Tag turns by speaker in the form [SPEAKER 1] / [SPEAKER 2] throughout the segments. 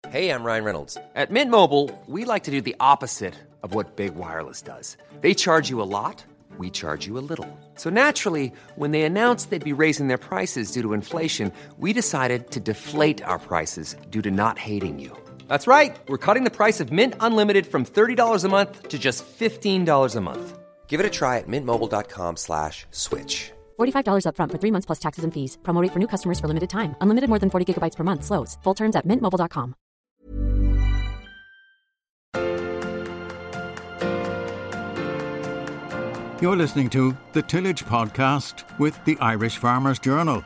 [SPEAKER 1] Hey, I'm Ryan Reynolds.
[SPEAKER 2] At Mint Mobile, we like to do the opposite of what Big Wireless does. They charge you a lot, we charge you a little. So naturally, when they announced they'd be raising their prices due to inflation, we decided to deflate our prices due to not hating you. That's right. We're cutting the price of Mint Unlimited from $30 a month to just $15 a month.
[SPEAKER 1] Give it a try at mintmobile.com/switch.
[SPEAKER 3] $45 up front for 3 months plus taxes and fees. Promo rate for new customers for limited time. Unlimited more than 40 gigabytes per month. Slows full terms at mintmobile.com.
[SPEAKER 4] You're listening to the Tillage Podcast with the Irish Farmers Journal.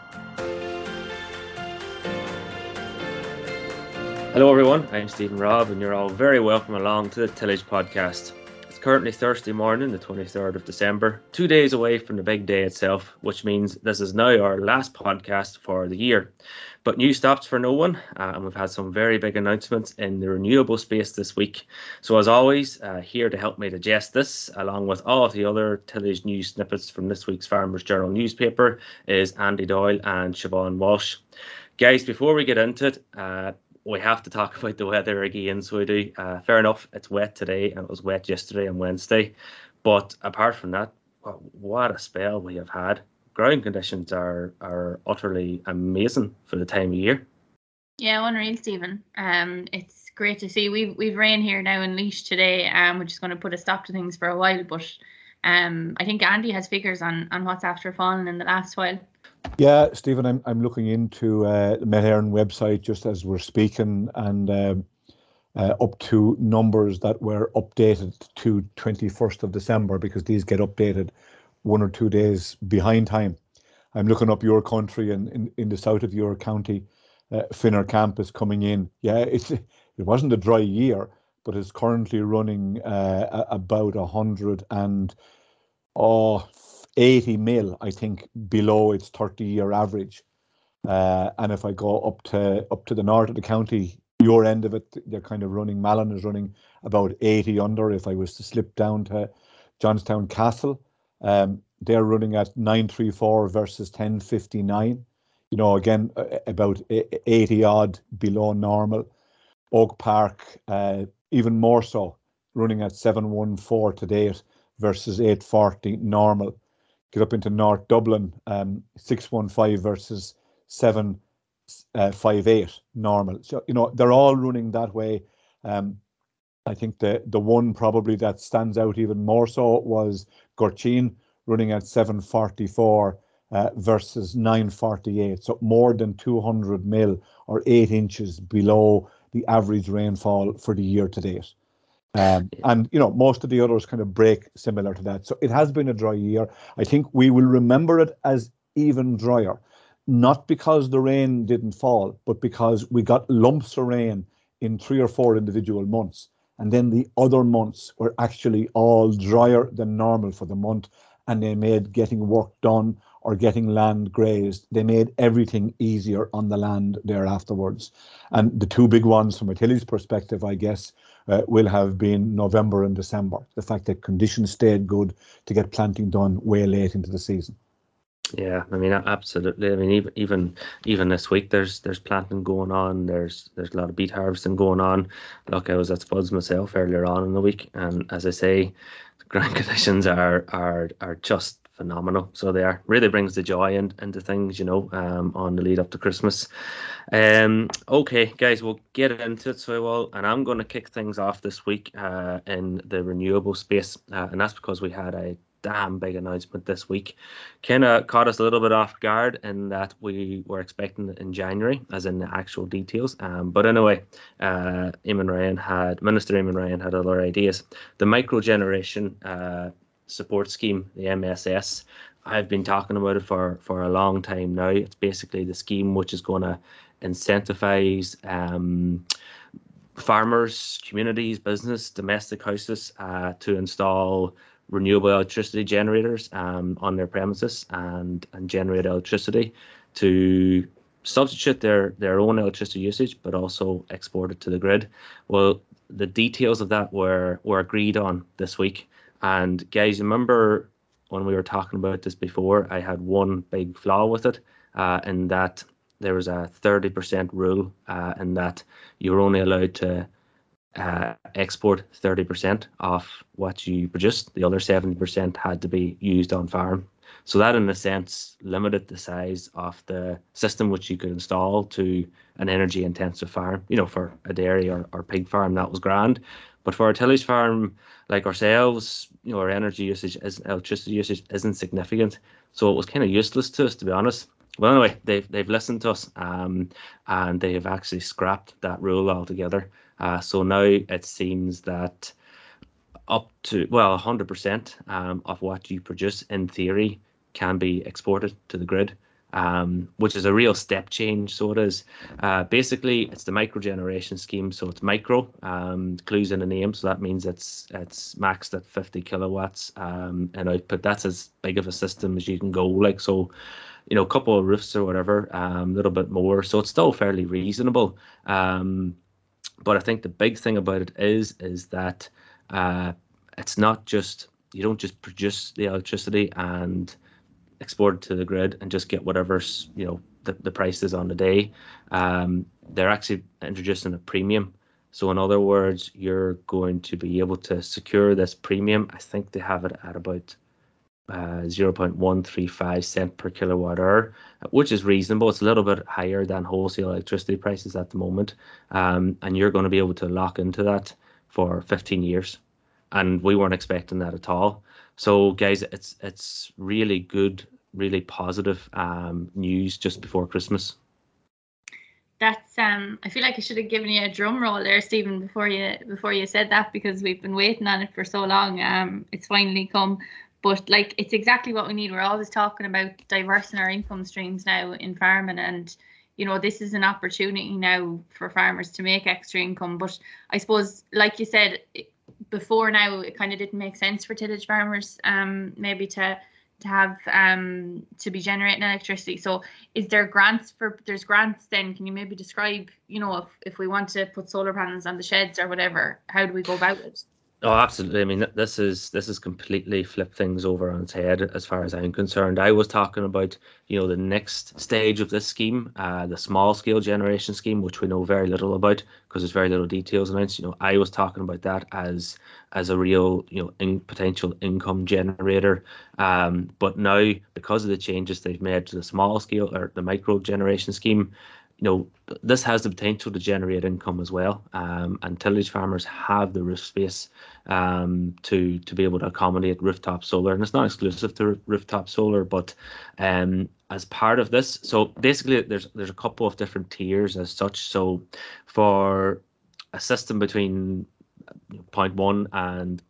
[SPEAKER 5] Hello everyone, I'm Stephen Robb and you're all very welcome along to the Tillage Podcast. It's currently Thursday morning, the 23rd of December, 2 days away from the big day itself, which means this is now our last podcast for the year. But news stops for no one, and we've had some very big announcements in the renewable space this week. So as always, here to help me digest this, along with all of the other tillage news snippets from this week's Farmers Journal newspaper, is Andy Doyle and Siobhan Walsh. Guys, before we get into it, we have to talk about the weather again, so we do. Fair enough, it's wet today and it was wet yesterday and Wednesday. But apart from that, what a spell we have had. Ground conditions are utterly amazing for the time of year.
[SPEAKER 6] Yeah, unreal, Stephen. It's great to see. We've rain here now in Laois today, which is going to put a stop to things for a while. But I think Andy has figures on what's after falling in the last while.
[SPEAKER 7] Yeah, Stephen, I'm looking into the Met Éireann website just as we're speaking, and up to numbers that were updated to 21st of December, because these get updated 1 or 2 days behind time. I'm looking up your country, and in the south of your county, Finner Camp is coming in. Yeah, it wasn't a dry year, but it's currently running about 180 mil, I think, below its 30-year average. And if I go up to the north of the county, your end of it, they're kind of running. Malin is running about 80 under. If I was to slip down to Johnstown Castle, they're running at 934 versus 1059. You know, again, about 80 odd below normal. Oak Park, even more so, running at 714 to date versus 840 normal. Get up into North Dublin, 615 versus 758 normal. So, you know, they're all running that way. I think the one probably that stands out even more so was Gorcheen, running at 744 versus 948. So more than 200 mil or 8 inches below the average rainfall for the year to date. And, you know, most of the others kind of break similar to that. So it has been a dry year. I think we will remember it as even drier, not because the rain didn't fall, but because we got lumps of rain in 3 or 4 individual months. And then the other months were actually all drier than normal for the month. And they made getting work done or getting land grazed, they made everything easier on the land there afterwards. And the two big ones from a tillage perspective, I guess, will have been November and December. The fact that conditions stayed good to get planting done way late into the season.
[SPEAKER 5] Yeah, I mean, absolutely. I mean, even this week, there's planting going on. There's a lot of beet harvesting going on. Look, I was at Spuds myself earlier on in the week, and as I say, the ground conditions are just phenomenal. So they are. Really brings the joy into things, you know, on the lead up to Christmas. Okay, guys, we'll get into it. So I will, and I'm going to kick things off this week in the renewable space, and that's because we had a damn big announcement this week. Kind of caught us a little bit off guard in that we were expecting it in January, as in the actual details. But anyway, Minister Eamon Ryan had other ideas. The microgeneration support scheme, the MSS. I've been talking about it for a long time now. It's basically the scheme which is going to incentivize farmers, communities, business, domestic houses to install renewable electricity generators on their premises and generate electricity to substitute their own electricity usage, but also export it to the grid. Well, the details of that were agreed on this week. And guys, remember when we were talking about this before, I had one big flaw with it, in that there was a 30% rule in that you were only allowed to export 30% of what you produced. The other 70% had to be used on farm. So that, in a sense, limited the size of the system which you could install to an energy-intensive farm. For a dairy or pig farm, that was grand. But for a tillage farm like ourselves, our electricity usage isn't significant. So it was kind of useless to us, to be honest. Well, anyway, they've listened to us, and they have actually scrapped that rule altogether. So now it seems that up to 100% of what you produce, in theory, can be exported to the grid, which is a real step change. So it is. Basically, it's the micro generation scheme. So it's micro, clues in the name. So that means it's maxed at 50 kilowatts in output. That's as big of a system as you can go. A couple of roofs or whatever, a little bit more. So it's still fairly reasonable. But I think the big thing about it is that it's not just, you don't just produce the electricity and export it to the grid and just get whatever's, the price is on the day. They're actually introducing a premium. So in other words, you're going to be able to secure this premium. I think they have it at about 0.135 cent per kilowatt hour, which is reasonable. It's a little bit higher than wholesale electricity prices at the moment. And you're going to be able to lock into that for 15 years. And we weren't expecting that at all. So guys, it's really good, really positive news just before Christmas.
[SPEAKER 6] That's I feel like I should have given you a drum roll there, Stephen, before you said that, because we've been waiting on it for so long. It's finally come. But it's exactly what we need. We're always talking about diversing our income streams now in farming, and this is an opportunity now for farmers to make extra income. But I suppose, like you said before, now it kind of didn't make sense for tillage farmers maybe to have to be generating electricity. So is there there's grants then? Can you maybe describe, if we want to put solar panels on the sheds or whatever, how do we go about it?
[SPEAKER 5] Oh, absolutely. I mean, this is completely flipped things over on its head as far as I'm concerned. I was talking about, the next stage of this scheme, the small scale generation scheme, which we know very little about because there's very little details announced. I was talking about that as a real, potential income generator. But now, because of the changes they've made to the small scale or the micro generation scheme, this has the potential to generate income as well, and tillage farmers have the roof space to be able to accommodate rooftop solar, and it's not exclusive to rooftop solar, but as part of this, so basically there's a couple of different tiers as such. So for a system between 0.1 and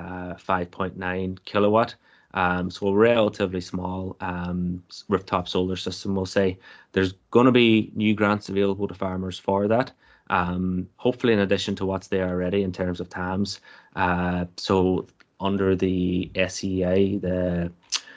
[SPEAKER 5] 5.9 kilowatt, so a relatively small rooftop solar system, we'll say, there's going to be new grants available to farmers for that, hopefully in addition to what's there already in terms of TAMS. So under the SEA, the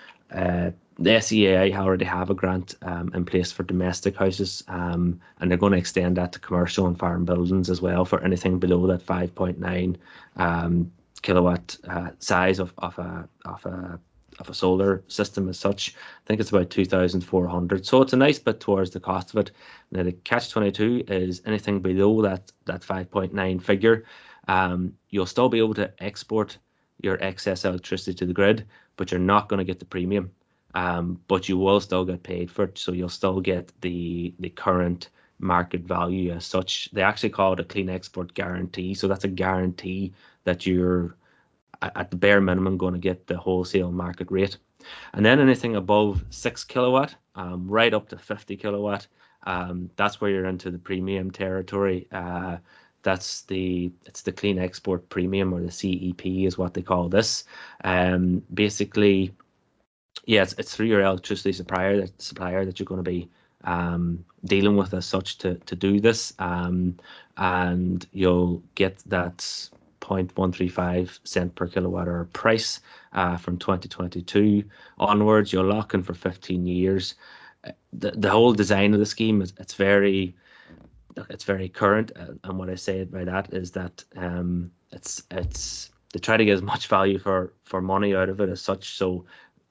[SPEAKER 5] SEA already have a grant in place for domestic houses, and they're going to extend that to commercial and farm buildings as well for anything below that 5.9 kilowatt size of a solar system as such. I think it's about 2,400. So it's a nice bit towards the cost of it. Now the catch-22 is anything below that 5.9 figure, you'll still be able to export your excess electricity to the grid, but you're not going to get the premium. But you will still get paid for it. So you'll still get the current market value as such. They actually call it a clean export guarantee. So that's a guarantee that you're at the bare minimum going to get the wholesale market rate. And then anything above 6 kilowatt, right up to 50 kilowatt, that's where you're into the premium territory. It's the clean export premium, or the CEP is what they call this. Basically, yeah, it's through your electricity supplier that you're going to be dealing with as such to do this, and you'll get that 0.135 cent per kilowatt hour price from 2022 onwards. You're locking for 15 years. The whole design of the scheme it's very current, and what I say by that is that it's they try to get as much value for money out of it as such. So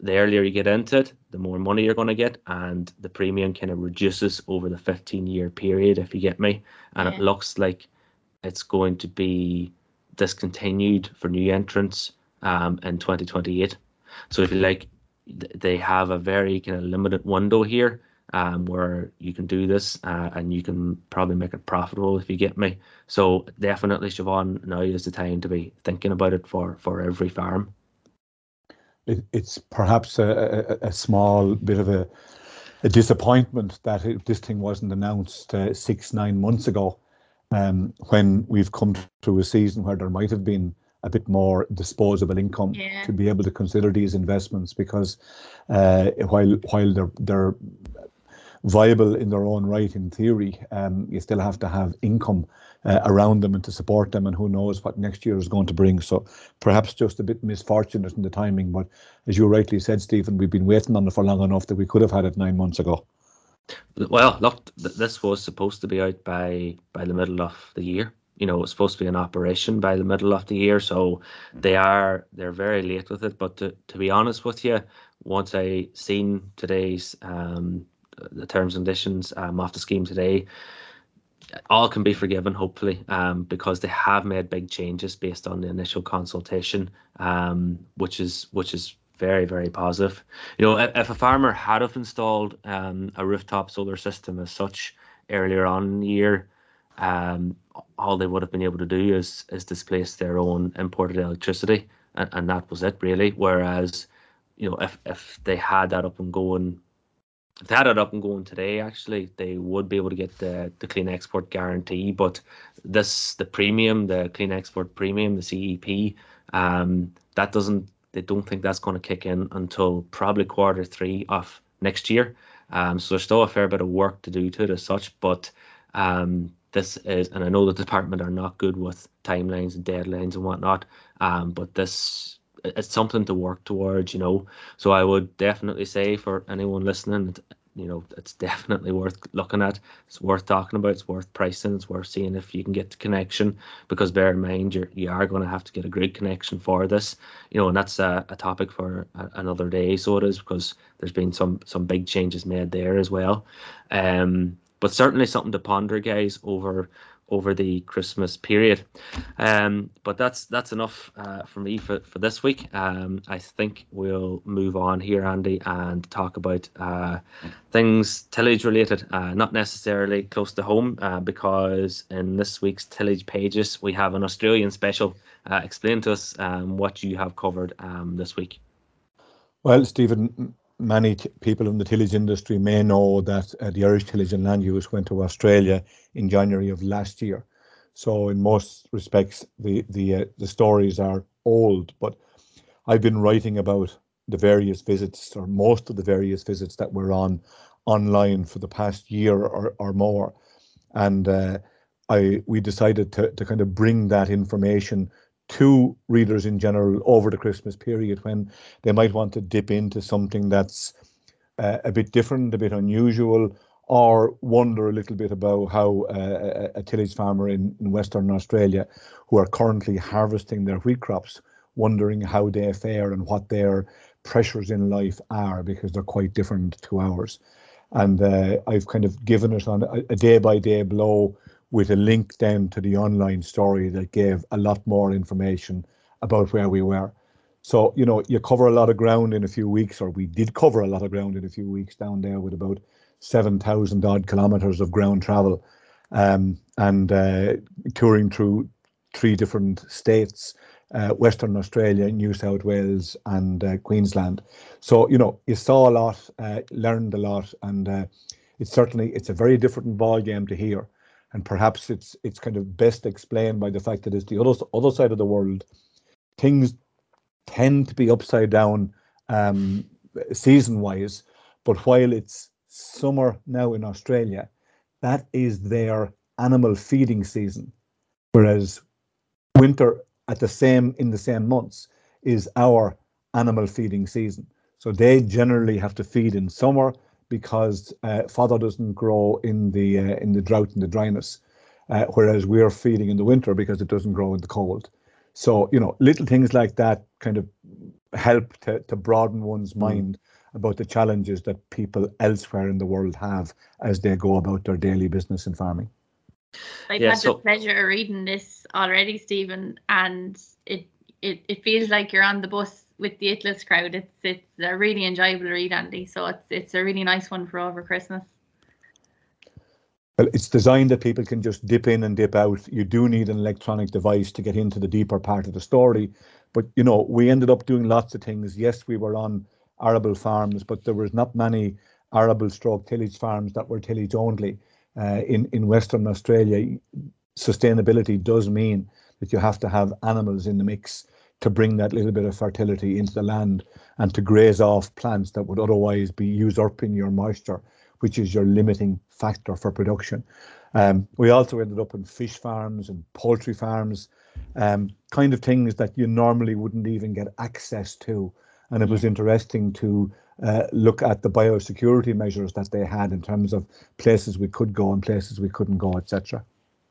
[SPEAKER 5] the earlier you get into it, the more money you're going to get, and the premium kind of reduces over the 15-year period, if you get me. And it looks like it's going to be discontinued for new entrants in 2028. So if you like, they have a very kind of limited window here where you can do this and you can probably make it profitable, if you get me. So definitely, Siobhan, now is the time to be thinking about it for every farm.
[SPEAKER 7] It's perhaps a small bit of a disappointment that this thing wasn't announced 6-9 months ago, when we've come through a season where there might have been a bit more disposable income to be able to consider these investments, because while they're viable in their own right in theory, you still have to have income around them and to support them, and who knows what next year is going to bring. So perhaps just a bit misfortunate in the timing, but as you rightly said, Stephen, we've been waiting on it for long enough that we could have had it 9 months ago.
[SPEAKER 5] Well, look, this was supposed to be out by the middle of the year. You know, it's supposed to be in operation by the middle of the year, so they're very late with it. But to be honest with you, once I seen today's the terms and conditions of the scheme today, all can be forgiven, hopefully, because they have made big changes based on the initial consultation, which is very, very positive. You know, if a farmer had have installed a rooftop solar system as such earlier on in the year, all they would have been able to do is displace their own imported electricity, and that was it, really. Whereas, you know, if they had that up and going, if they had it up and going today, actually, they would be able to get the clean export guarantee. But the premium, the clean export premium, the CEP, they don't think that's going to kick in until probably Q3 of next year. So there's still a fair bit of work to do to it as such. But this is, and I know the department are not good with timelines and deadlines and whatnot, but this, it's something to work towards, you know. So I would definitely say for anyone listening, you know, it's definitely worth looking at. It's worth talking about. It's worth pricing. It's worth seeing if you can get the connection, because bear in mind, you are going to have to get a grid connection for this, you know, and that's a topic for another day. So it is, because there's been some big changes made there as well. But certainly something to ponder, guys, over the Christmas period. But that's enough for me for this week. I think we'll move on here, Andy, and talk about things tillage related, not necessarily close to home, because in this week's tillage pages we have an Australian special. Explain to us what you have covered this week. Well,
[SPEAKER 7] Stephen, many people in the tillage industry may know that the Irish Tillage and Land Use went to Australia in January of last year. So in most respects, the stories are old, but I've been writing about the various visits, or most of the various visits that were online for the past year or more. And we decided to kind of bring that information to readers in general over the Christmas period, when they might want to dip into something that's a bit different, a bit unusual, or wonder a little bit about how a tillage farmer in Western Australia, who are currently harvesting their wheat crops, wondering how they fare and what their pressures in life are, because they're quite different to ours. And I've kind of given it on a day-by-day blow, with a link then to the online story that gave a lot more information about where we were. So, you know, you cover a lot of ground in a few weeks, or we did cover a lot of ground in a few weeks down there, with about 7,000 odd kilometres of ground travel, and touring through 3 different states, Western Australia, New South Wales and Queensland. So, you know, you saw a lot, learned a lot, and it's a very different ball game to here. And perhaps it's kind of best explained by the fact that it's the other side of the world. Things tend to be upside down season-wise, but while it's summer now in Australia, that is their animal feeding season, whereas winter in the same months is our animal feeding season. So they generally have to feed in summer, because fodder doesn't grow in the drought and the dryness, whereas we're feeding in the winter because it doesn't grow in the cold. So, you know, little things like that kind of help to broaden one's mind about the challenges that people elsewhere in the world have as they go about their daily business in farming.
[SPEAKER 6] I've had the pleasure of reading this already, Stephen, and it feels like you're on the bus with the Itlas crowd. It's a really enjoyable read, Andy. So it's a really nice one for over Christmas.
[SPEAKER 7] Well, it's designed that people can just dip in and dip out. You do need an electronic device to get into the deeper part of the story. But, you know, we ended up doing lots of things. Yes, we were on arable farms, but there was not many arable stroke tillage farms that were tillage only. In Western Australia, sustainability does mean that you have to have animals in the mix to bring that little bit of fertility into the land and to graze off plants that would otherwise be usurping your moisture, which is your limiting factor for production. We also ended up in fish farms and poultry farms, kind of things that you normally wouldn't even get access to. And it was interesting to look at the biosecurity measures that they had in terms of places we could go and places we couldn't go, etc.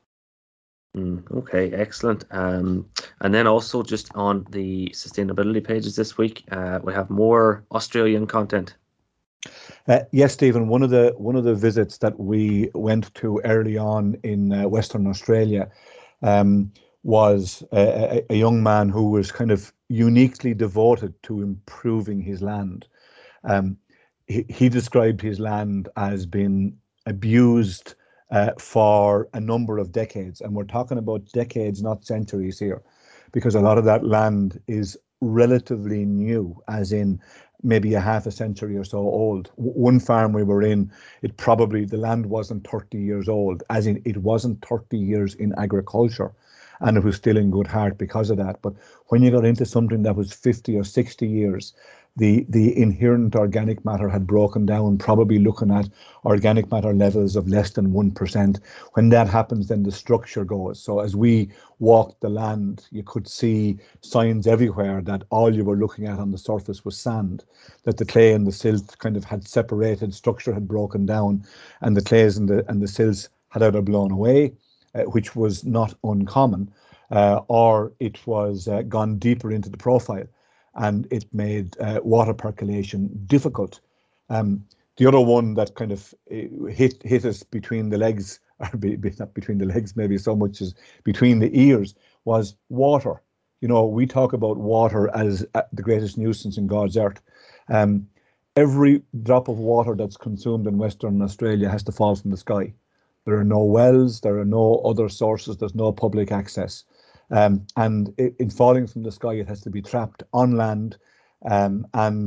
[SPEAKER 5] Okay, excellent. And then also just on the sustainability pages this week, we have more Australian content.
[SPEAKER 7] Yes, Stephen. One of the visits that we went to early on in Western Australia was a young man who was kind of uniquely devoted to improving his land. He described his land as being abused for a number of decades, and we're talking about decades, not centuries here, because a lot of that land is relatively new, as in maybe a half a century or so old. One farm we were in, the land wasn't 30 years old, as in it wasn't 30 years in agriculture, and it was still in good heart because of that. But when you got into something that was 50 or 60 years, the inherent organic matter had broken down, probably looking at organic matter levels of less than 1%. When that happens, then the structure goes. So as we walked the land, you could see signs everywhere that all you were looking at on the surface was sand, that the clay and the silt kind of had separated, structure had broken down, and the clays and the silts had either blown away, which was not uncommon, or it was gone deeper into the profile, and it made water percolation difficult. The other one that kind of hit us between the legs, or not between the legs maybe so much as between the ears, was water. You know, we talk about water as the greatest nuisance in God's earth. Every drop of water that's consumed in Western Australia has to fall from the sky. There are no wells, there are no other sources, there's no public access. And in falling from the sky, it has to be trapped on land and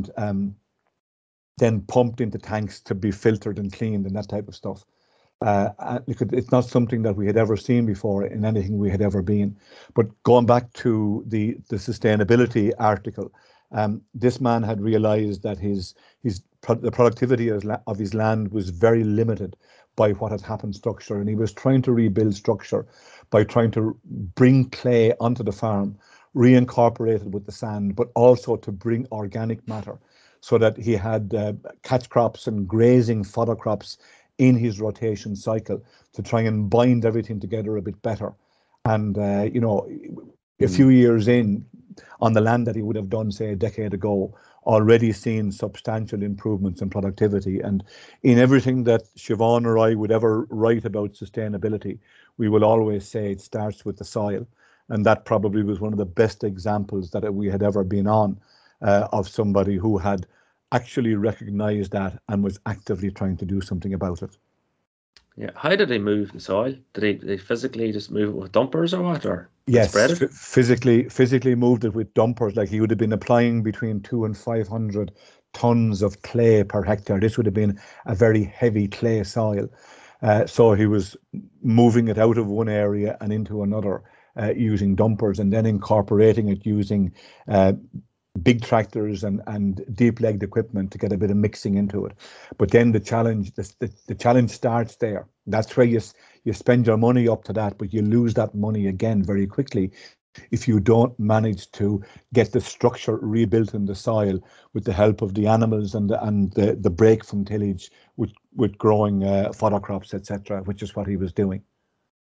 [SPEAKER 7] then pumped into tanks to be filtered and cleaned and that type of stuff. It's not something that we had ever seen before in anything we had ever been. But going back to the sustainability article, this man had realized that the productivity of his land was very limited by what had happened structure, and he was trying to rebuild structure by trying to bring clay onto the farm, reincorporate it with the sand, but also to bring organic matter so that he had catch crops and grazing fodder crops in his rotation cycle to try and bind everything together a bit better. And, a few years in, on the land that he would have done, say, a decade ago, already seen substantial improvements in productivity. And in everything that Siobhan or I would ever write about sustainability, we will always say it starts with the soil. And that probably was one of the best examples that we had ever been on of somebody who had actually recognized that and was actively trying to do something about it.
[SPEAKER 5] Yeah, how did they move the soil? Did they physically just move it with dumpers or what? Or
[SPEAKER 7] yes,
[SPEAKER 5] spread it?
[SPEAKER 7] physically moved it with dumpers. Like he would have been applying between 200 and 500 tons of clay per hectare. This would have been a very heavy clay soil. So he was moving it out of one area and into another using dumpers, and then incorporating it using big tractors and deep-legged equipment to get a bit of mixing into it. But then the challenge starts there. That's where you spend your money up to that, but you lose that money again very quickly if you don't manage to get the structure rebuilt in the soil with the help of the animals and the break from tillage with growing fodder crops, etc., which is what he was doing.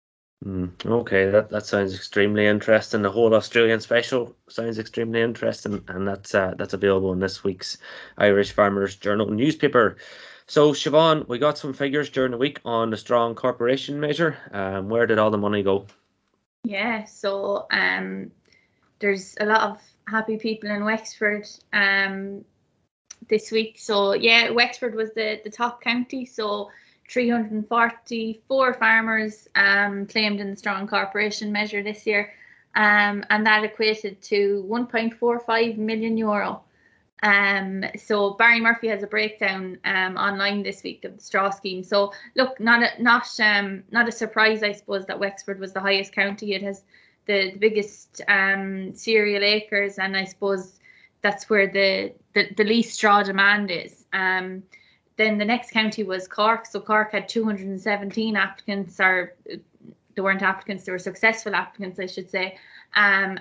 [SPEAKER 5] Okay, that sounds extremely interesting. The whole Australian special sounds extremely interesting, and that's available in this week's Irish Farmers Journal newspaper. So, Siobhan, we got some figures during the week on the Strong Corporation measure. Where did all the money go?
[SPEAKER 6] Yeah, so there's a lot of happy people in Wexford this week. So yeah, Wexford was the top county. So 344 farmers claimed in the Strong Corporation measure this year, and that equated to €1.45 million. So Barry Murphy has a breakdown online this week of the straw scheme. So look, not a surprise, I suppose, that Wexford was the highest county. It has the biggest cereal acres, and I suppose that's where the least straw demand is. Then the next county was Cork. So Cork had 217 applicants, or they weren't applicants, they were successful applicants, I should say, and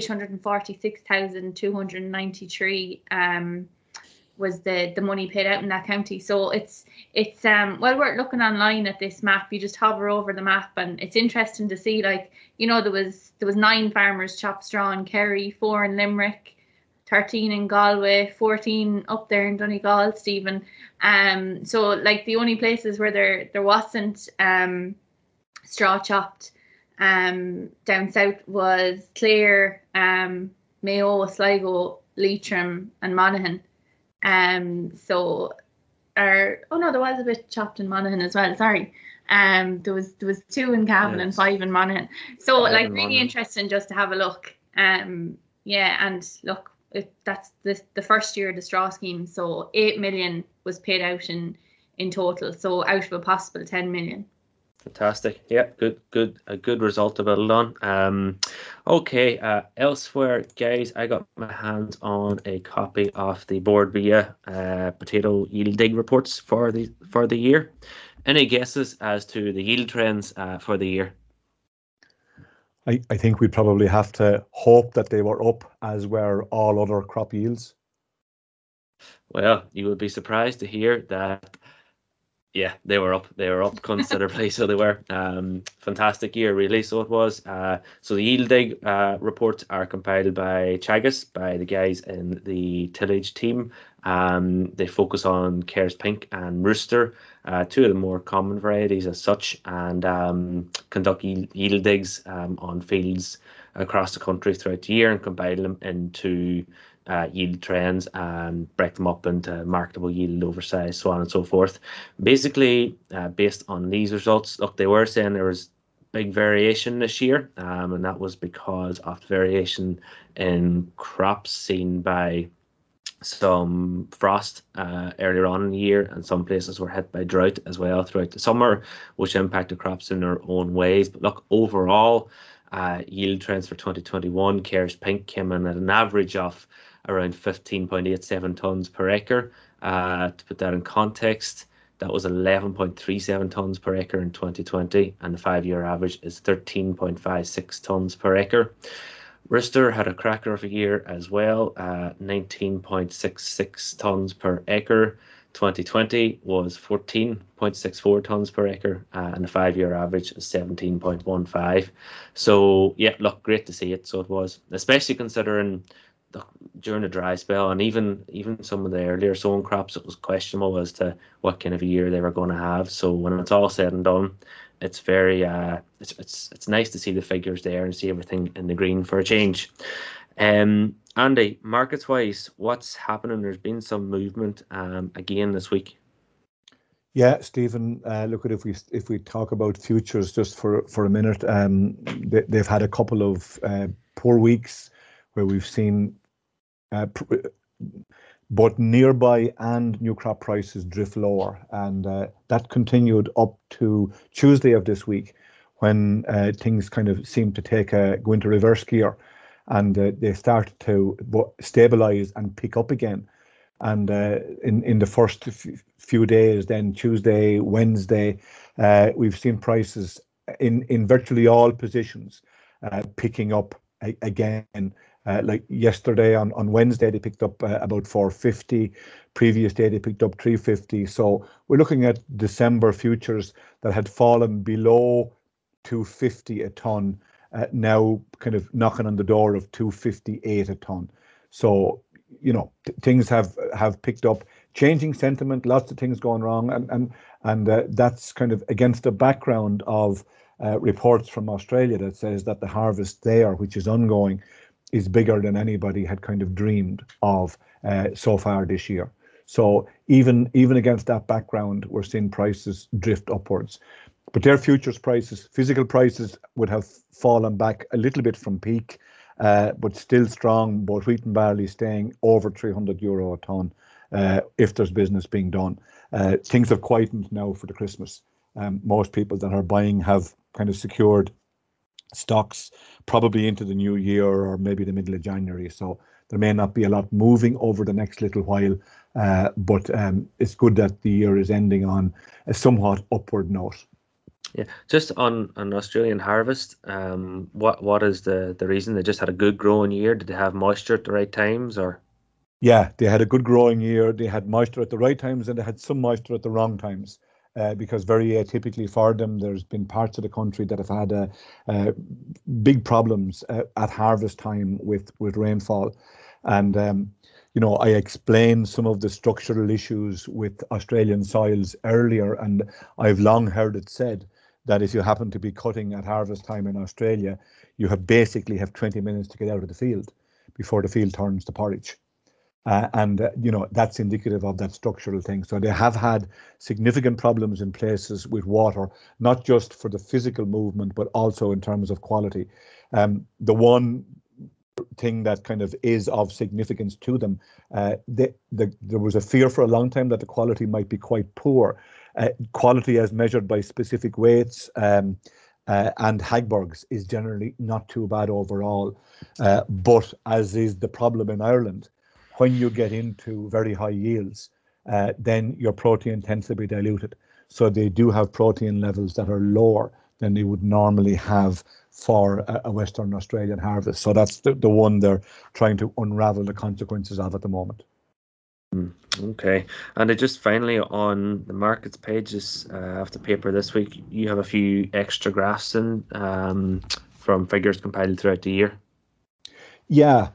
[SPEAKER 6] 846,293 was the money paid out in that county. So it's while we're looking online at this map, you just hover over the map, and it's interesting to see, like, you know, there was 9 farmers chopped straw in Kerry, 4 in Limerick, 13 in Galway, 14 up there in Donegal, Stephen. So like the only places where there wasn't straw chopped down south was Clare, Mayo, Sligo, Leitrim and Monaghan. There was a bit chopped in Monaghan as well, sorry. There was 2 in Cavan and 5 in Monaghan. So like really interesting just to have a look. And look, that's the first year of the straw scheme, so 8 million was paid out in total, so out of a possible 10 million.
[SPEAKER 5] Fantastic. Yeah, a good result to build on. Okay, elsewhere, guys, I got my hands on a copy of the Board Bia potato yield dig reports for the year. Any guesses as to the yield trends for the year?
[SPEAKER 7] I think we'd probably have to hope that they were up, as were all other crop yields.
[SPEAKER 5] Well, you would be surprised to hear that, yeah, they were up. They were up considerably. So they were fantastic year, really. So it was. So the yield dig reports are compiled by Teagasc, by the guys in the tillage team. They focus on Kerrs Pink and Rooster, 2 of the more common varieties as such, and conduct yield digs on fields across the country throughout the year and compile them into yield trends and break them up into marketable yield, oversized, so on and so forth. Basically, based on these results, look, they were saying there was big variation this year, and that was because of the variation in crops seen by some frost earlier on in the year, and some places were hit by drought as well throughout the summer, which impacted crops in their own ways. But look, overall, yield trends for 2021, Kerrs Pink came in at an average of around 15.87 tonnes per acre. To put that in context, that was 11.37 tonnes per acre in 2020, and the 5-year average is 13.56 tonnes per acre. Rooster had a cracker of a year as well, 19.66 tonnes per acre. 2020 was 14.64 tonnes per acre, and the 5-year average is 17.15. So yeah, look, great to see it. So it was, especially considering during the dry spell, and even some of the earlier sown crops, it was questionable as to what kind of a year they were going to have. So when it's all said and done, it's very it's nice to see the figures there and see everything in the green for a change. Andy, markets wise, what's happening? There's been some movement again this week.
[SPEAKER 7] Yeah, Stephen, look at if we talk about futures just for a minute, they've had a couple of poor weeks where we've seen both nearby and new crop prices drift lower, and that continued up to Tuesday of this week, when things kind of seemed to go into reverse gear, and they started to stabilize and pick up again. And in the first few days, then Tuesday, Wednesday, we've seen prices in virtually all positions picking up again. Like yesterday on Wednesday, they picked up about 450. Previous day, they picked up 350. So we're looking at December futures that had fallen below 250 a ton, now kind of knocking on the door of 258 a ton. So, things have picked up, changing sentiment, lots of things going wrong, and that's kind of against the background of reports from Australia that says that the harvest there, which is ongoing, is bigger than anybody had kind of dreamed of so far this year. So even against that background, we're seeing prices drift upwards. But their futures prices, physical prices, would have fallen back a little bit from peak, but still strong, both wheat and barley staying over €300 a tonne if there's business being done. Things have quietened now for the Christmas. Most people that are buying have kind of secured stocks probably into the new year or maybe the middle of January. So there may not be a lot moving over the next little while, but it's good that the year is ending on a somewhat upward note.
[SPEAKER 5] Yeah, just on Australian harvest, what is the reason? They just had a good growing year? Did they have moisture at the right times, or?
[SPEAKER 7] Yeah, they had a good growing year. They had moisture at the right times, and they had some moisture at the wrong times. Because very atypically for them, there's been parts of the country that have had big problems at harvest time with rainfall. And, I explained some of the structural issues with Australian soils earlier, and I've long heard it said that if you happen to be cutting at harvest time in Australia, you basically have 20 minutes to get out of the field before the field turns to porridge. That's indicative of that structural thing. So they have had significant problems in places with water, not just for the physical movement, but also in terms of quality. The one thing that kind of is of significance to them, there was a fear for a long time that the quality might be quite poor. Quality as measured by specific weights and Hagbergs is generally not too bad overall. But as is the problem in Ireland, when you get into very high yields, then your protein tends to be diluted. So they do have protein levels that are lower than they would normally have for a Western Australian harvest. So that's the one they're trying to unravel the consequences of at the moment.
[SPEAKER 5] Okay. And just finally on the markets pages of the paper this week, you have a few extra graphs in from figures compiled throughout the year. Yeah.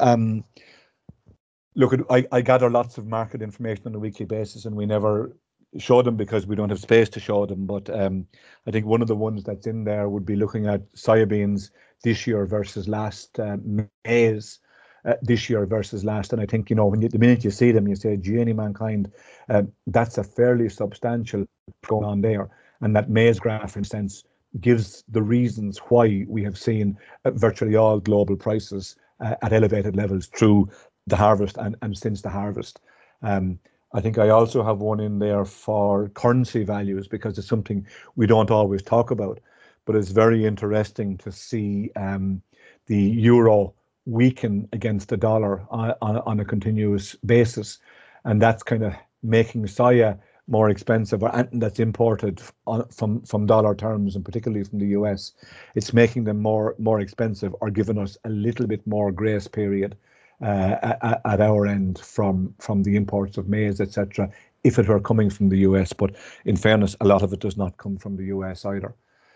[SPEAKER 7] Look, I gather lots of market information on a weekly basis, and we never show them because we don't have space to show them. But I think one of the ones that's in there would be looking at soybeans this year versus last, maize this year versus last. And I think, the minute you see them, you say, gee, any mankind, that's a fairly substantial going on there. And that maize graph, in a sense, gives the reasons why we have seen virtually all global prices at elevated levels through the harvest and since the harvest. I think I also have one in there for currency values, because it's something we don't always talk about, but it's very interesting to see the euro weaken against the dollar on a continuous basis, and that's kind of making soya more expensive, or anything that's imported from dollar terms, and particularly from the US. It's making them more expensive, or giving us a little bit more grace period at our end from the imports of maize, etc., if it were coming from the US. But in fairness, a lot of it does not come from the US either.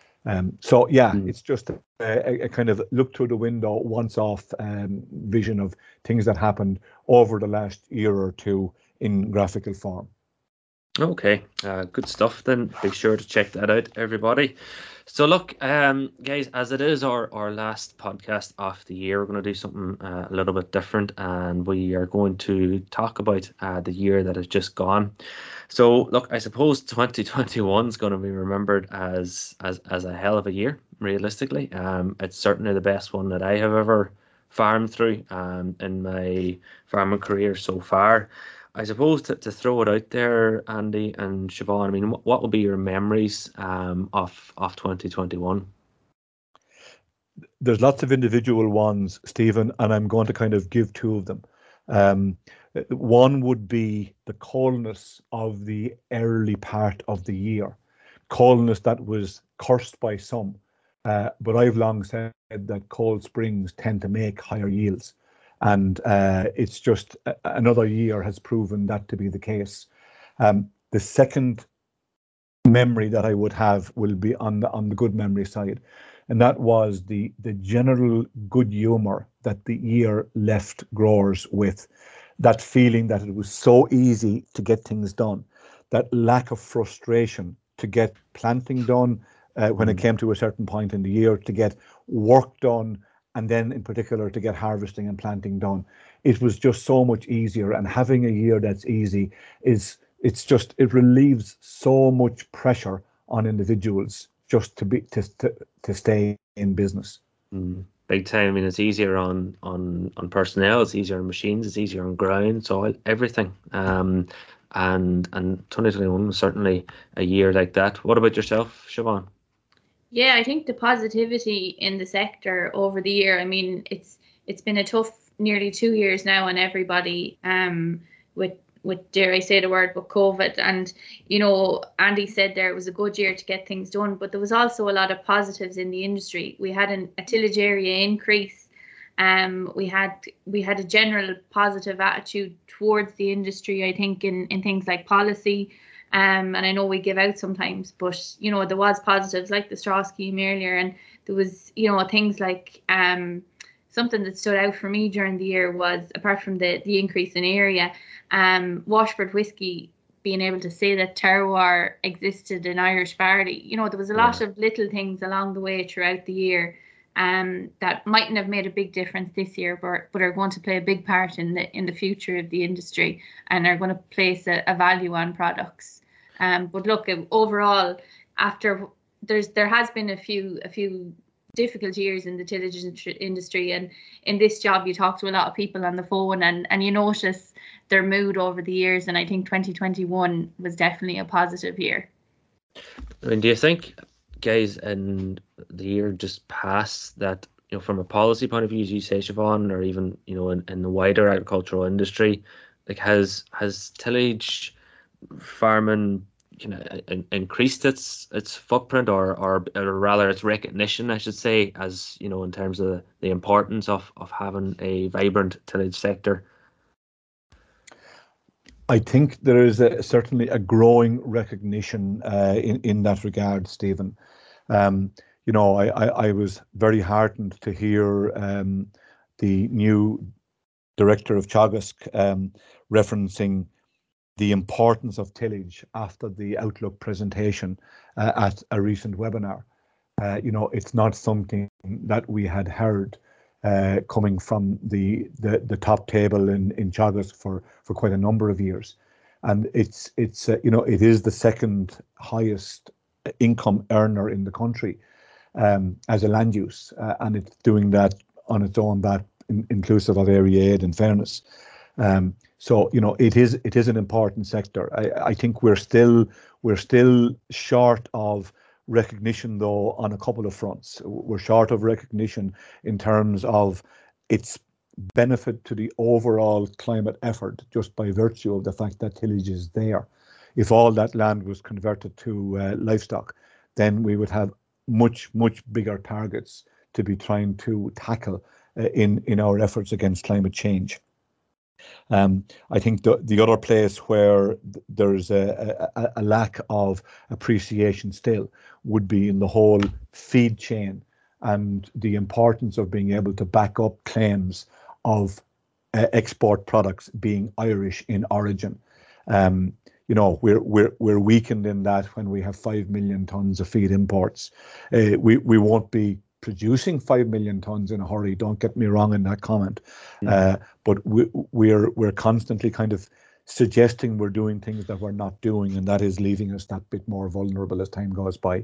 [SPEAKER 7] It's just a kind of look through the window, once off vision of things that happened over the last year or two in graphical form.
[SPEAKER 5] Okay, good stuff then. Be sure to check that out, everybody. So look, guys, as it is our last podcast of the year, we're going to do something a little bit different, and we are going to talk about the year that has just gone. So look, I suppose 2021 is going to be remembered as a hell of a year, realistically. It's certainly the best one that I have ever farmed through in my farming career so far. I suppose to throw it out there, Andy and Siobhan, I mean, what would be your memories of 2021?
[SPEAKER 7] There's lots of individual ones, Stephen, and I'm going to kind of give two of them. One would be the coldness of the early part of the year, coldness that was cursed by some, but I've long said that cold springs tend to make higher yields. And it's just another year has proven that to be the case. The second memory that I would have will be on the good memory side, and that was the general good humour that the year left growers with, that feeling that it was so easy to get things done, that lack of frustration to get planting done when it came to a certain point in the year, to get work done, and then in particular to get harvesting and planting done. It was just so much easier, and having a year that's easy it relieves so much pressure on individuals just to stay in business.
[SPEAKER 5] Big time. I mean, it's easier on personnel, it's easier on machines, it's easier on ground, soil, everything. And 2021 was certainly a year like that. What about yourself, Siobhan?
[SPEAKER 6] Yeah, I think the positivity in the sector over the year, I mean, it's been a tough nearly 2 years now on everybody, with dare I say the word, but COVID. And, you know, Andy said there it was a good year to get things done, but there was also a lot of positives in the industry. We had a tillage area increase. We had a general positive attitude towards the industry, I think, in things like policy. And I know we give out sometimes, but, you know, there was positives like the straw scheme earlier. And there was, you know, things like something that stood out for me during the year was, apart from the increase in area, Washford Whiskey being able to say that terroir existed in Irish barley. You know, there was a lot of little things along the way throughout the year that mightn't have made a big difference this year, but are going to play a big part in the future of the industry, and are going to place a value on products. But look, overall, after there has been a few difficult years in the tillage industry, and in this job you talk to a lot of people on the phone, and you notice their mood over the years, and I think 2021 was definitely a positive year.
[SPEAKER 5] I mean, do you think, guys, in the year just past, that, you know, from a policy point of view, as you say, Siobhan, or even, you know, in the wider agricultural industry, like has tillage farming, you know, increased its footprint, or rather its recognition, I should say, as, you know, in terms of the importance of having a vibrant tillage sector?
[SPEAKER 7] I think there is certainly a growing recognition in that regard, Stephen. You know, I was very heartened to hear the new director of Teagasc referencing the importance of tillage after the Outlook presentation at a recent webinar. You know, it's not something that we had heard coming from the top table in Teagasc for quite a number of years, and it's you know, it is the second highest income earner in the country as a land use, and it's doing that on its own bat, inclusive of area aid, in fairness. So, you know, it is an important sector. I think we're still short of recognition, though, on a couple of fronts. We're short of recognition in terms of its benefit to the overall climate effort, just by virtue of the fact that tillage is there. If all that land was converted to livestock, then we would have much bigger targets to be trying to tackle in our efforts against climate change. I think the other place where there's a lack of appreciation still would be in the whole feed chain, and the importance of being able to back up claims of export products being Irish in origin. You know, we're weakened in that when we have 5 million tons of feed imports. We won't be producing 5 million tons in a hurry, don't get me wrong in that comment, but we're constantly kind of suggesting we're doing things that we're not doing, and that is leaving us that bit more vulnerable as time goes by.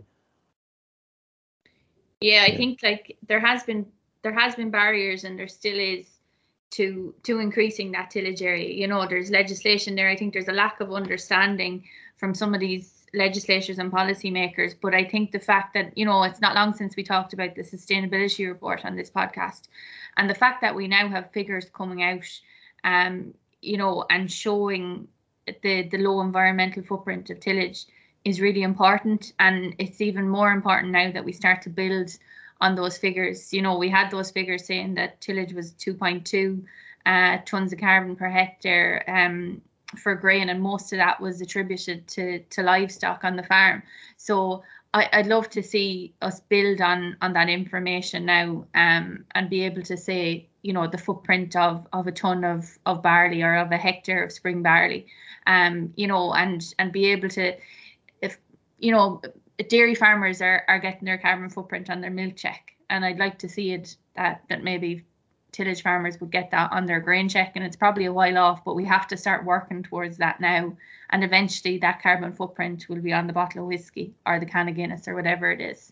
[SPEAKER 6] Yeah, I think like there has been barriers, and there still is, to increasing that tillage area. You know, there's legislation there. I think there's a lack of understanding from some of these legislators and policymakers, but I think the fact that, you know, it's not long since we talked about the sustainability report on this podcast, and the fact that we now have figures coming out, you know, and showing the low environmental footprint of tillage is really important. And it's even more important now that we start to build on those figures. You know, we had those figures saying that tillage was 2.2 tons of carbon per hectare for grain, and most of that was attributed to livestock on the farm. So I'd love to see us build on that information now, and be able to say, you know, the footprint of a ton of barley or of a hectare of spring barley, you know, and be able to, if you know, dairy farmers are getting their carbon footprint on their milk check, and I'd like to see it that maybe tillage farmers would get that on their grain check, and it's probably a while off, but we have to start working towards that now, and eventually that carbon footprint will be on the bottle of whiskey or the can of Guinness or whatever it is.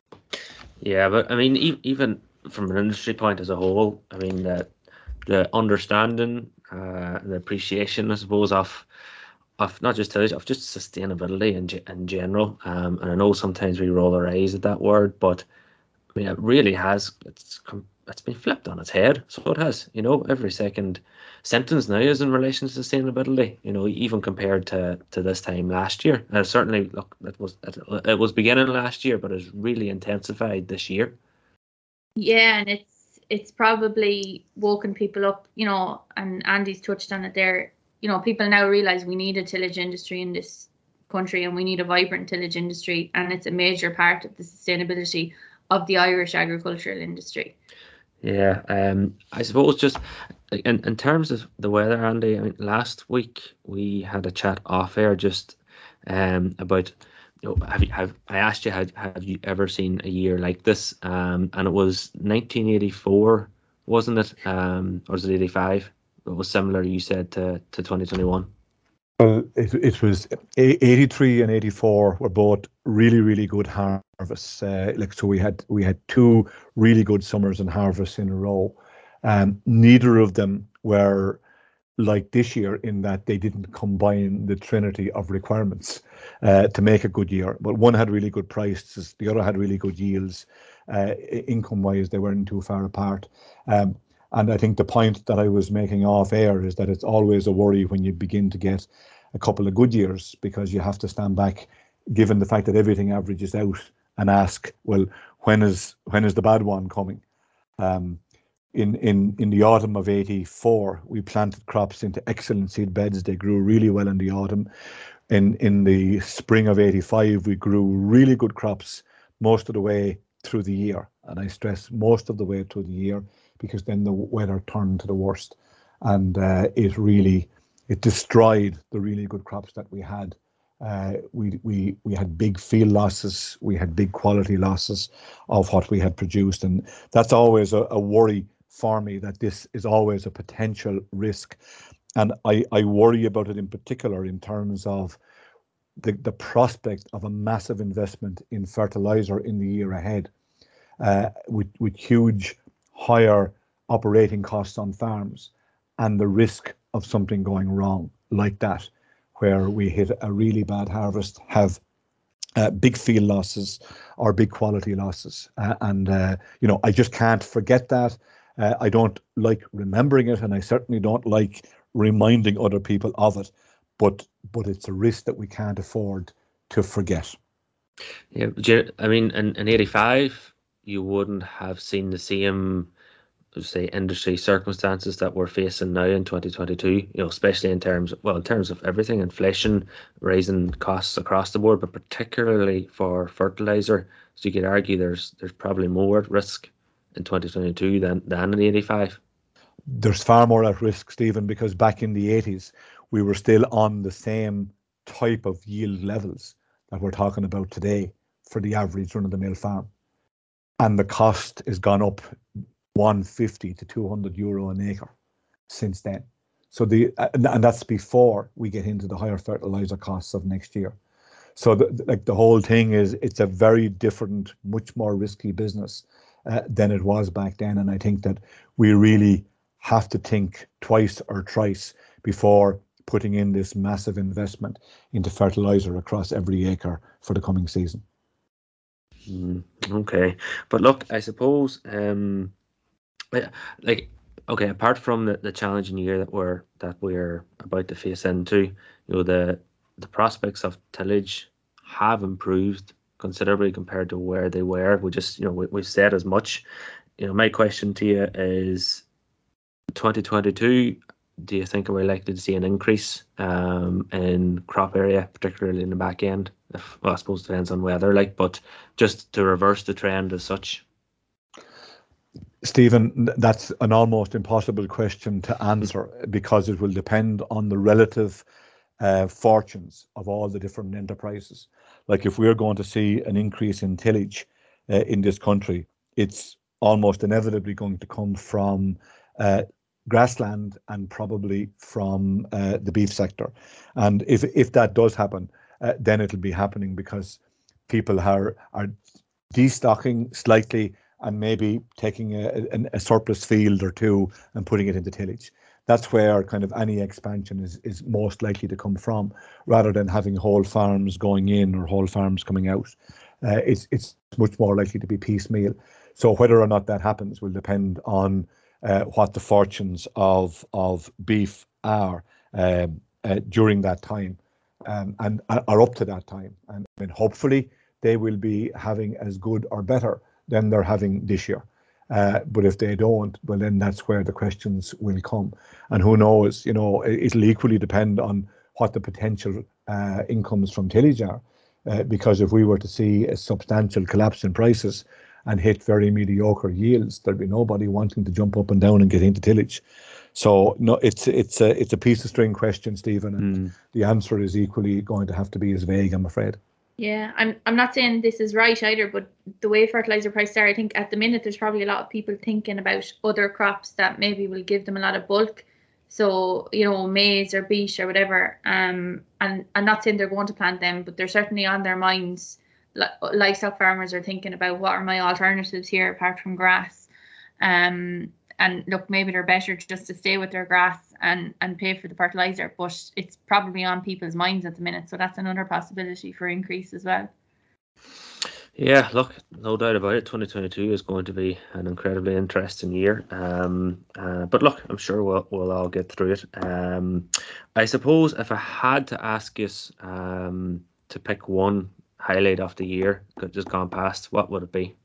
[SPEAKER 5] Yeah, but I mean, even from an industry point as a whole, I mean, the understanding, the appreciation, I suppose, of not just tillage, of just sustainability in general, and I know sometimes we roll our eyes at that word, but I mean, it really has, it's been flipped on its head. So it has, you know, every second sentence now is in relation to sustainability, you know, even compared to this time last year. And certainly, look, it was beginning last year, but it's really intensified this year.
[SPEAKER 6] Yeah, and it's probably woken people up, you know, and Andy's touched on it there. You know, people now realise we need a tillage industry in this country, and we need a vibrant tillage industry, and it's a major part of the sustainability of the Irish agricultural industry.
[SPEAKER 5] Yeah, I suppose just in terms of the weather, Andy, I mean, last week we had a chat off air just about, you know, I asked you, have you ever seen a year like this? And it was 1984, wasn't it? Or was it 85? It was similar, you said, to 2021.
[SPEAKER 7] Well, it was 83 and 84 were both really, really good harvests. So we had two really good summers and harvests in a row. Neither of them were like this year in that they didn't combine the trinity of requirements to make a good year. But one had really good prices, the other had really good yields. Income-wise, they weren't too far apart. And I think the point that I was making off air is that it's always a worry when you begin to get a couple of good years, because you have to stand back, given the fact that everything averages out, and ask, well, when is the bad one coming? In the autumn of 84, we planted crops into excellent seed beds. They grew really well in the autumn. In the spring of 85, we grew really good crops most of the way through the year. And I stress most of the way through the year, because then the weather turned to the worst, and it destroyed the really good crops that we had. We had big field losses, we had big quality losses of what we had produced, and that's always a worry for me, that this is always a potential risk. And I worry about it in particular in terms of the prospect of a massive investment in fertilizer in the year ahead, with huge higher operating costs on farms, and the risk of something going wrong like that, where we hit a really bad harvest, have big field losses or big quality losses. You know, I just can't forget that. I don't like remembering it, and I certainly don't like reminding other people of it, but it's a risk that we can't afford to forget.
[SPEAKER 5] Yeah, I mean, in 85, you wouldn't have seen the same, say, industry circumstances that we're facing now in 2022, you know, especially in terms of everything, inflation, raising costs across the board, but particularly for fertilizer. So you could argue there's probably more at risk in 2022 than in 85.
[SPEAKER 7] There's far more at risk, Stephen, because back in the 80s, we were still on the same type of yield levels that we're talking about today for the average run-of-the-mill farm. And the cost has gone up 150 to 200 euro an acre since then. So and that's before we get into the higher fertilizer costs of next year. So the whole thing is, it's a very different, much more risky business than it was back then. And I think that we really have to think twice or thrice before putting in this massive investment into fertilizer across every acre for the coming season.
[SPEAKER 5] Okay, but look, I suppose, apart from the challenging year that we're about to face into, you know, the prospects of tillage have improved considerably compared to where they were. We've said as much. You know, my question to you is, 2022, do you think we're likely to see an increase in crop area, particularly in the back end? I suppose it depends on weather, but just to reverse the trend as such.
[SPEAKER 7] Stephen, that's an almost impossible question to answer because it will depend on the relative fortunes of all the different enterprises. Like if we're going to see an increase in tillage in this country, it's almost inevitably going to come from grassland and probably from the beef sector. And if that does happen, then it'll be happening because people are destocking slightly and maybe taking a surplus field or two and putting it into tillage. That's where kind of any expansion is most likely to come from, rather than having whole farms going in or whole farms coming out. It's much more likely to be piecemeal. So whether or not that happens will depend on what the fortunes of beef are during that time and are up to that time. And hopefully they will be having as good or better than they're having this year. But if they don't, well, then that's where the questions will come. And who knows, it'll equally depend on what the potential incomes from tillage are. Because if we were to see a substantial collapse in prices and hit very mediocre yields, there'd be nobody wanting to jump up and down and get into tillage. So no, it's a piece of string question, Stephen, and the answer is equally going to have to be as vague, I'm afraid.
[SPEAKER 6] Yeah, I'm not saying this is right either, but the way fertilizer prices are, I think at the minute there's probably a lot of people thinking about other crops that maybe will give them a lot of bulk. So, maize or beet or whatever. And I'm not saying they're going to plant them, but they're certainly on their minds. Livestock farmers are thinking about what are my alternatives here apart from grass. And look, maybe they're better just to stay with their grass and pay for the fertilizer, but it's probably on people's minds at the minute. So that's another possibility for increase as well.
[SPEAKER 5] Yeah, look, no doubt about it. 2022 is going to be an incredibly interesting year. But look, I'm sure we'll all get through it. I suppose if I had to ask you to pick one highlight of the year that just gone past, what would it be?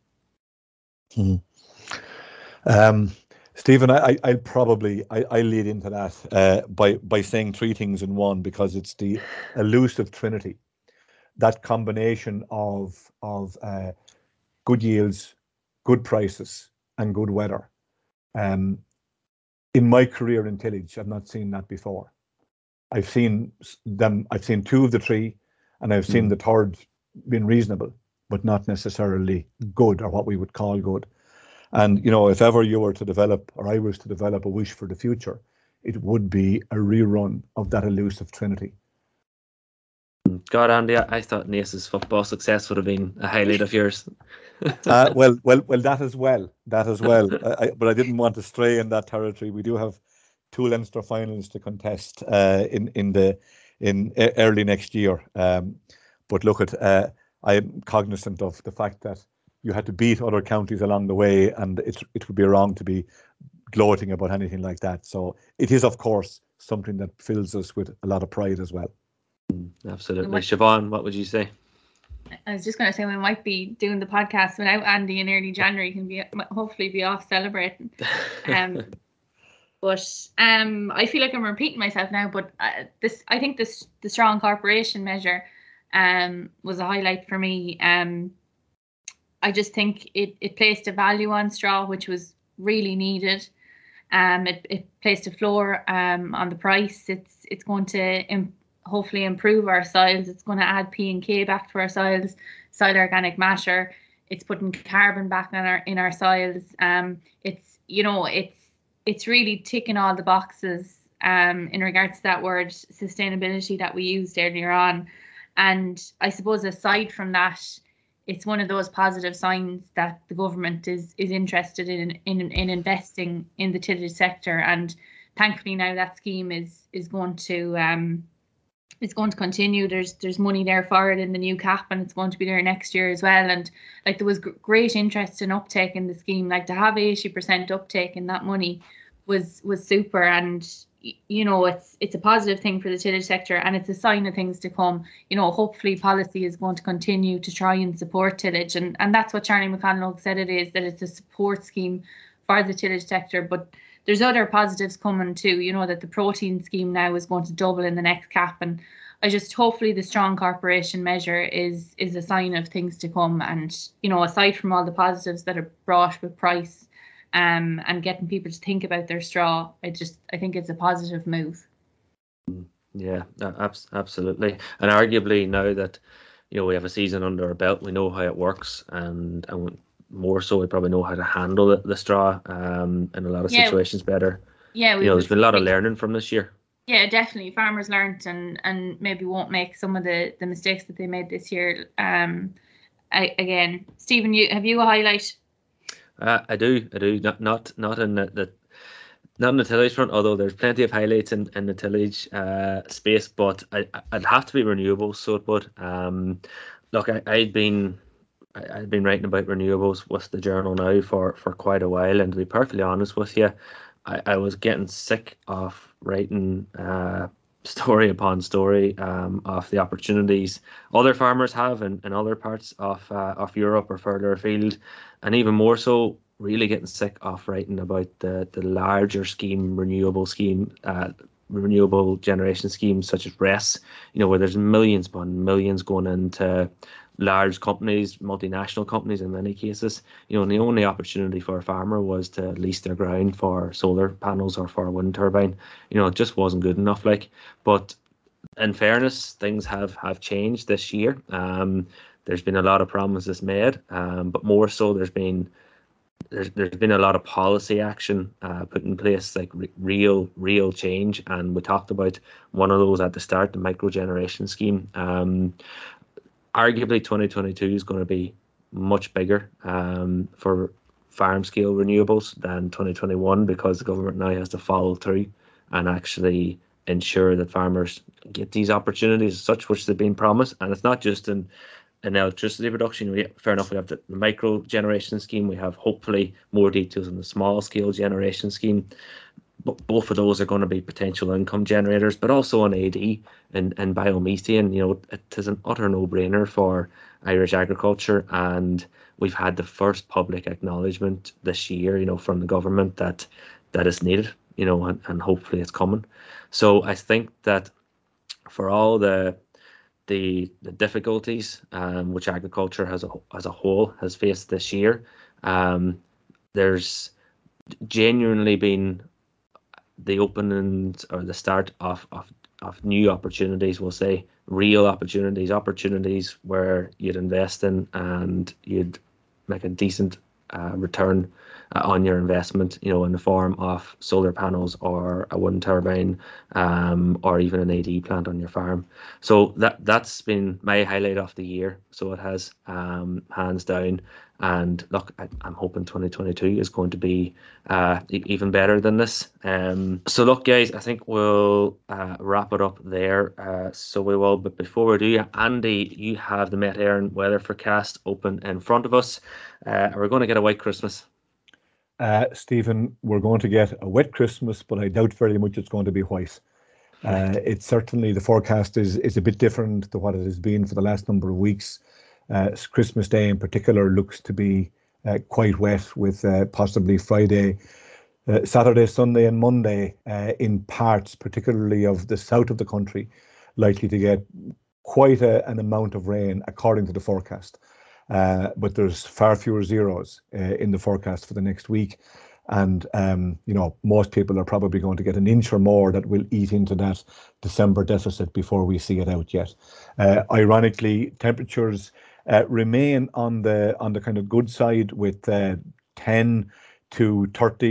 [SPEAKER 7] Stephen, I'll lead into that by saying three things in one, because it's the elusive trinity. That combination of good yields, good prices, and good weather. In my career in tillage, I've not seen that before. I've seen two of the three, and I've seen the third being reasonable, but not necessarily good, or what we would call good. And, if ever you were to develop, or I was to develop a wish for the future, it would be a rerun of that elusive trinity.
[SPEAKER 5] God, Andy, I thought Nace's football success would have been a highlight of yours.
[SPEAKER 7] Well, that as well. But I didn't want to stray in that territory. We do have two Leinster finals to contest in early next year. But look I am cognizant of the fact that you had to beat other counties along the way, and it would be wrong to be gloating about anything like that. So it is, of course, something that fills us with a lot of pride as well.
[SPEAKER 5] Absolutely. Siobhan, what would you say?
[SPEAKER 6] I was just going to say we might be doing the podcast without Andy in early January. Can hopefully be off celebrating. But I feel like I'm repeating myself now. But I think the strong corporation measure was a highlight for me. I just think it placed a value on straw, which was really needed. It placed a floor on the price. It's going to hopefully improve our soils. It's going to add P&K back to our soils, soil organic matter. It's putting carbon back in our soils. It's really ticking all the boxes in regards to that word sustainability that we used earlier on. And I suppose aside from that, it's one of those positive signs that the government is interested in investing in the tillage sector, and thankfully now that scheme is going to continue. There's money there for it in the new CAP, and it's going to be there next year as well. And there was great interest and uptake in the scheme. To have 80% uptake in that money was super, and it's a positive thing for the tillage sector, and it's a sign of things to come. Hopefully policy is going to continue to try and support tillage, and that's what Charlie McConalogue said it is, that it's a support scheme for the tillage sector, but there's other positives coming too. You know that the protein scheme now is going to double in the next cap, and I just hopefully the strong corporation measure is a sign of things to come. And you know, aside from all the positives that are brought with price, and getting people to think about their straw, I think it's a positive move.
[SPEAKER 5] Yeah, absolutely. And arguably now that, you know, we have a season under our belt, we know how it works, and more so we probably know how to handle the straw in a lot of situations better. Yeah, you know, there's been a lot of learning from this year.
[SPEAKER 6] Yeah, definitely. Farmers learnt and maybe won't make some of the mistakes that they made this year. Again, Stephen, have you a highlight?
[SPEAKER 5] I do. Not in the not in the tillage front, although there's plenty of highlights in the tillage space. But I'd have to be renewables. So it would. Look, I'd been writing about renewables with the journal now for quite a while, and to be perfectly honest with you, I was getting sick of writing story upon story of the opportunities other farmers have in other parts of Europe or further afield, and even more so really getting sick of writing about the larger renewable generation schemes such as RES, you know, where there's millions upon millions going into large companies, multinational companies in many cases, you know, and the only opportunity for a farmer was to lease their ground for solar panels or for a wind turbine. You know, it just wasn't good enough. But in fairness, things have changed this year. There's been a lot of promises made, but more so there's been a lot of policy action put in place, like real change. And we talked about one of those at the start, the microgeneration scheme. Arguably 2022 is going to be much bigger for farm scale renewables than 2021, because the government now has to follow through and actually ensure that farmers get these opportunities such which they've been promised. And it's not just in electricity production. Fair enough, we have the micro generation scheme. We have hopefully more details on the small scale generation scheme. But both of those are going to be potential income generators, but also on AD and biomethane. You know, it is an utter no-brainer for Irish agriculture, and we've had the first public acknowledgement this year, you know, from the government that is needed, you know, and hopefully it's coming. So I think that for all the difficulties which agriculture as a whole has faced this year, there's genuinely been the openings or the start of new opportunities, we'll say, real opportunities where you'd invest in and you'd make a decent return on your investment, you know, in the form of solar panels or a wind turbine, or even an AD plant on your farm. So that's been my highlight of the year. So it has, hands down. And look, I'm hoping 2022 is going to be even better than this. So look, guys, I think we'll wrap it up there. So we will. But before we do, Andy, you have the Met Éireann weather forecast open in front of us. Are we going to get a white Christmas?
[SPEAKER 7] Stephen, we're going to get a wet Christmas, but I doubt very much it's going to be white. It's certainly, the forecast is a bit different to what it has been for the last number of weeks. Christmas Day in particular looks to be quite wet, with possibly Friday, Saturday, Sunday and Monday in parts, particularly of the south of the country, likely to get quite an amount of rain according to the forecast. But there's far fewer zeros in the forecast for the next week. And, you know, most people are probably going to get an inch or more that will eat into that December deficit before we see it out yet. Ironically, temperatures remain on the kind of good side, with 10 to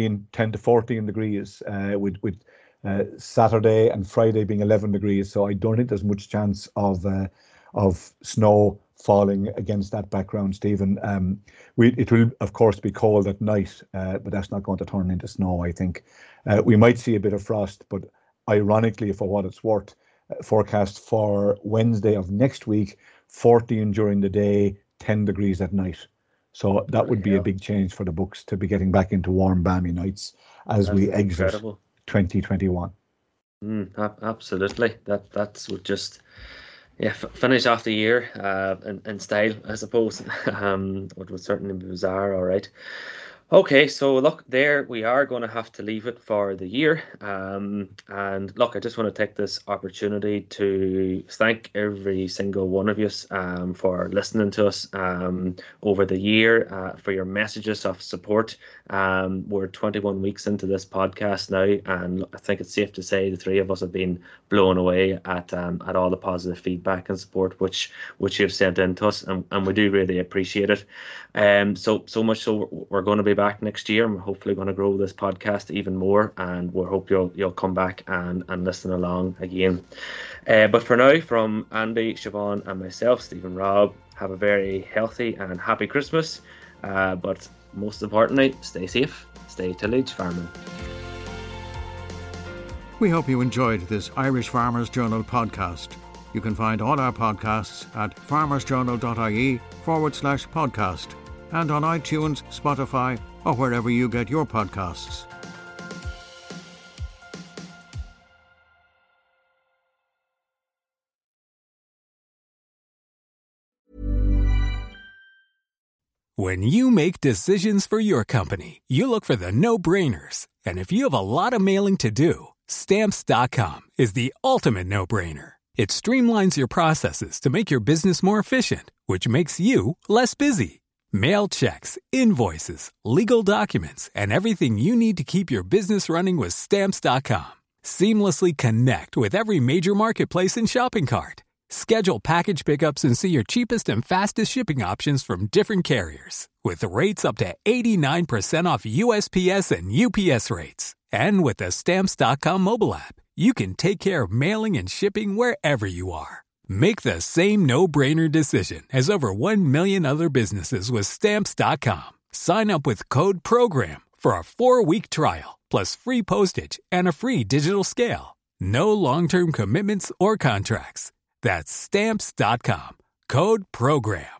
[SPEAKER 7] 14 degrees, with Saturday and Friday being 11 degrees. So I don't think there's much chance of snow falling against that background, Stephen. It will, of course, be cold at night, but that's not going to turn into snow, I think. We might see a bit of frost, but ironically, for what it's worth, forecast for Wednesday of next week, 14 during the day, 10 degrees at night. So that would be a big change for the books, to be getting back into warm, balmy nights as we exit 2021.
[SPEAKER 5] Absolutely. That's would just finish off the year in style, I suppose. What would certainly be bizarre. All right. Okay, so look, there we are going to have to leave it for the year. And look, I just want to take this opportunity to thank every single one of you for listening to us over the year, for your messages of support. We're 21 weeks into this podcast now, and I think it's safe to say the three of us have been blown away at all the positive feedback and support which you've sent in to us, and we do really appreciate it. So much so we're going to be back next year, and we're hopefully going to grow this podcast even more, and we hope you'll come back and listen along again. But for now, from Andy, Siobhan and myself, Stephen Robb, have a very healthy and happy Christmas, but most importantly, stay safe, stay tillage farming.
[SPEAKER 4] We hope you enjoyed this Irish Farmers Journal podcast. You can find all our podcasts at farmersjournal.ie/podcast and on iTunes, Spotify, or wherever you get your podcasts.
[SPEAKER 1] When you make decisions for your company, you look for the no-brainers. And if you have a lot of mailing to do, Stamps.com is the ultimate no-brainer. It streamlines your processes to make your business more efficient, which makes you less busy. Mail checks, invoices, legal documents, and everything you need to keep your business running with Stamps.com. Seamlessly connect with every major marketplace and shopping cart. Schedule package pickups and see your cheapest and fastest shipping options from different carriers, with rates up to 89% off USPS and UPS rates. And with the Stamps.com mobile app, you can take care of mailing and shipping wherever you are. Make the same no-brainer decision as over 1 million other businesses with Stamps.com. Sign up with code PROGRAM for a 4-week trial, plus free postage and a free digital scale. No long-term commitments or contracts. That's Stamps.com. Code PROGRAM.